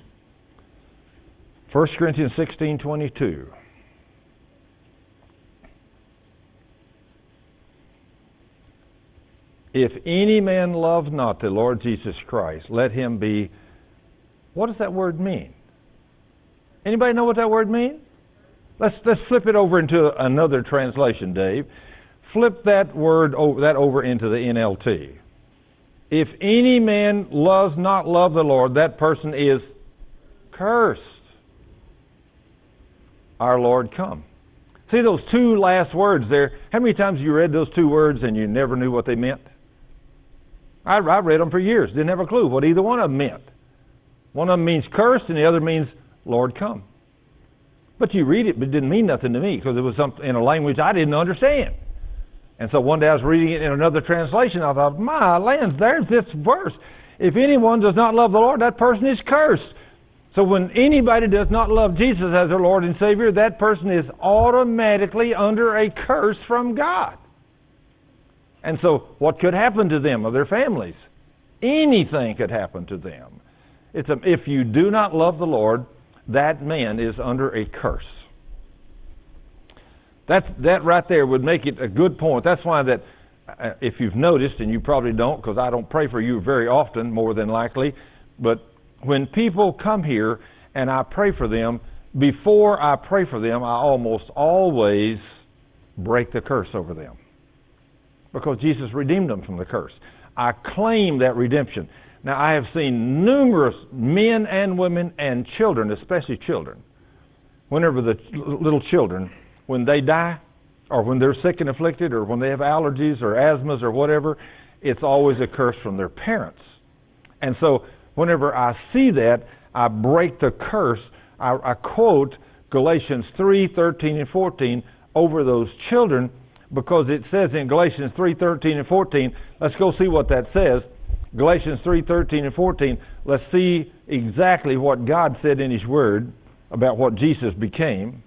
First Corinthians sixteen twenty-two. If any man love not the Lord Jesus Christ, let him be What does that word mean? Anybody know what that word means? Let's let's flip it over into another translation, Dave. Flip that word over that over into the N L T. If any man loves not love the Lord, that person is cursed. Our Lord come. See those two last words there? How many times you read those two words and you never knew what they meant? I, I read them for years. Didn't have a clue what either one of them meant. One of them means cursed and the other means Lord come. But you read it, but it didn't mean nothing to me because it was something in a language I didn't understand. And so one day I was reading it in another translation. I thought, my lands, there's this verse. If anyone does not love the Lord, that person is cursed. So when anybody does not love Jesus as their Lord and Savior, that person is automatically under a curse from God. And so what could happen to them or their families? Anything could happen to them. It's a, if you do not love the Lord, that man is under a curse. That's, that right there would make it a good point. That's why that, uh, if you've noticed, and you probably don't because I don't pray for you very often, more than likely, but when people come here and I pray for them, before I pray for them, I almost always break the curse over them. Because Jesus redeemed them from the curse. I claim that redemption. Now, I have seen numerous men and women and children, especially children, whenever the little children, when they die, or when they're sick and afflicted, or when they have allergies or asthmas or whatever, it's always a curse from their parents. And so, whenever I see that, I break the curse. I, I quote Galatians three, thirteen, and fourteen over those children, because it says in Galatians three, thirteen, and fourteen, let's go see what that says. Galatians three, thirteen, and fourteen, let's see exactly what God said in His Word about what Jesus became.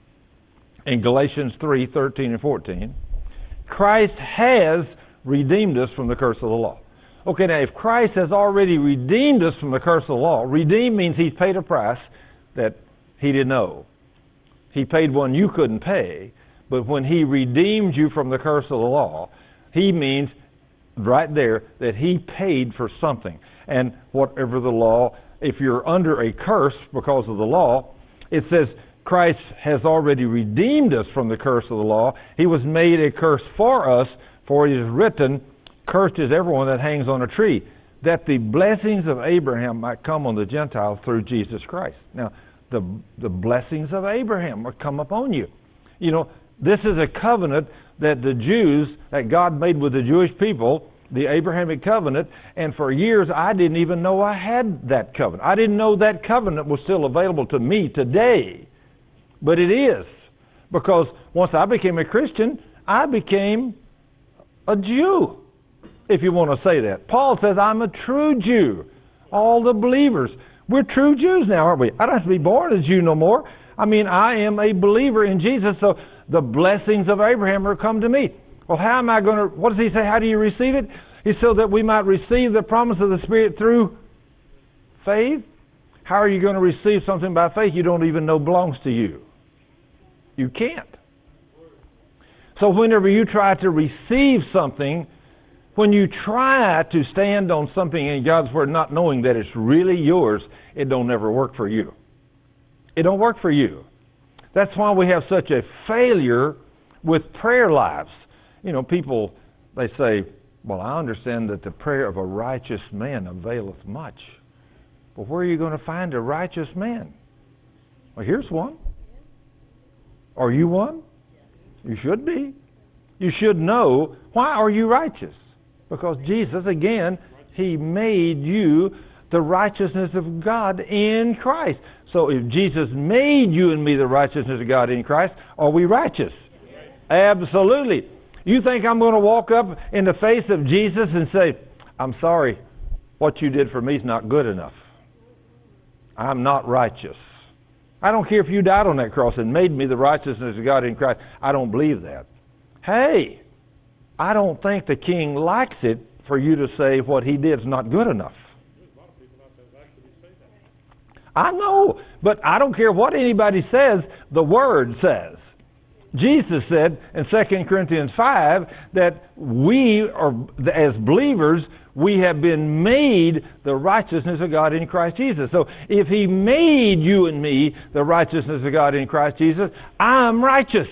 In Galatians three, thirteen, and fourteen, Christ has redeemed us from the curse of the law. Okay, now if Christ has already redeemed us from the curse of the law, redeem means He's paid a price that He didn't owe. He paid one you couldn't pay, but when He redeemed you from the curse of the law, He means right there that He paid for something. And whatever the law, if you're under a curse because of the law, it says Christ has already redeemed us from the curse of the law. He was made a curse for us, for it is written, cursed is everyone that hangs on a tree, that the blessings of Abraham might come on the Gentiles through Jesus Christ. Now, the the blessings of Abraham will come upon you. You know, this is a covenant that the Jews, that God made with the Jewish people, the Abrahamic covenant, and for years I didn't even know I had that covenant. I didn't know that covenant was still available to me today. But it is. Because once I became a Christian, I became a Jew, if you want to say that. Paul says I'm a true Jew. All the believers, we're true Jews now, aren't we? I don't have to be born a Jew no more. I mean, I am a believer in Jesus, so the blessings of Abraham are come to me. Well, how am I going to, what does he say, how do you receive it? He so that we might receive the promise of the Spirit through faith. How are you going to receive something by faith you don't even know belongs to you? You can't. So whenever you try to receive something, when you try to stand on something in God's Word not knowing that it's really yours, it don't ever work for you. It don't work for you. That's why we have such a failure with prayer lives. You know, people, they say, well, I understand that the prayer of a righteous man availeth much. But where are you going to find a righteous man? Well, here's one. Are you one? You should be. You should know, why are you righteous? Because Jesus, again, He made you the righteousness of God in Christ. So if Jesus made you and me the righteousness of God in Christ, are we righteous? Yes. Absolutely. You think I'm going to walk up in the face of Jesus and say, I'm sorry, what you did for me is not good enough. I'm not righteous. I don't care if you died on that cross and made me the righteousness of God in Christ. I don't believe that. Hey, I don't think the King likes it for you to say what He did is not good enough. I know, but I don't care what anybody says, the Word says. Jesus said in Second Corinthians five that we are, as believers, we have been made the righteousness of God in Christ Jesus. So if He made you and me the righteousness of God in Christ Jesus, I'm righteous.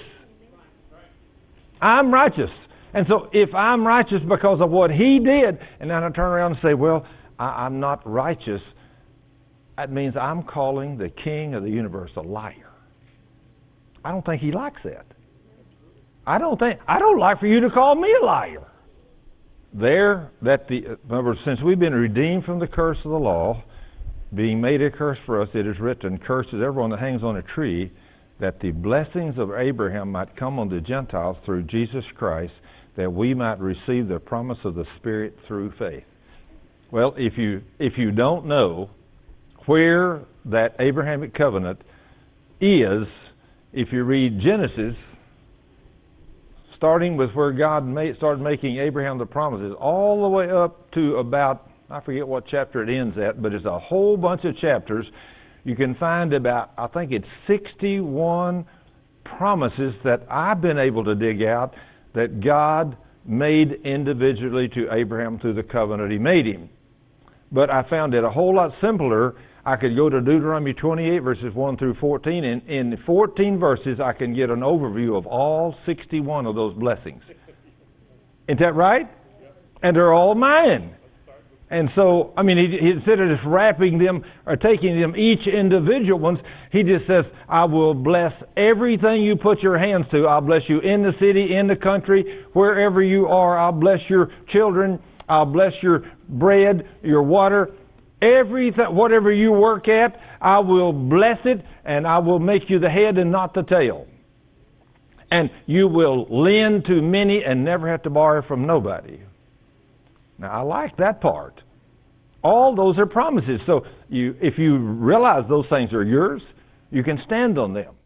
I'm righteous. And so if I'm righteous because of what He did, and then I turn around and say, well, I, I'm not righteous, that means I'm calling the King of the universe a liar. I don't think He likes that. I don't think, I don't like for you to call me a liar. There, that the, remember, since we've been redeemed from the curse of the law, being made a curse for us, it is written, cursed is everyone that hangs on a tree, that the blessings of Abraham might come on the Gentiles through Jesus Christ, that we might receive the promise of the Spirit through faith. Well, if you if you don't know where that Abrahamic covenant is, if you read Genesis, starting with where God made, started making Abraham the promises, all the way up to about, I forget what chapter it ends at, but it's a whole bunch of chapters. You can find about, I think it's sixty-one promises that I've been able to dig out that God made individually to Abraham through the covenant He made him. But I found it a whole lot simpler. I could go to Deuteronomy twenty-eight, verses one through fourteen, and in fourteen verses I can get an overview of all sixty-one of those blessings. Isn't that right? And they're all mine. And so, I mean, he, he, instead of just wrapping them or taking them each individual ones, He just says, I will bless everything you put your hands to. I'll bless you in the city, in the country, wherever you are. I'll bless your children. I'll bless your bread, your water. Everything, whatever you work at, I will bless it, and I will make you the head and not the tail. And you will lend to many and never have to borrow from nobody. Now, I like that part. All those are promises. So you, if you realize those things are yours, you can stand on them.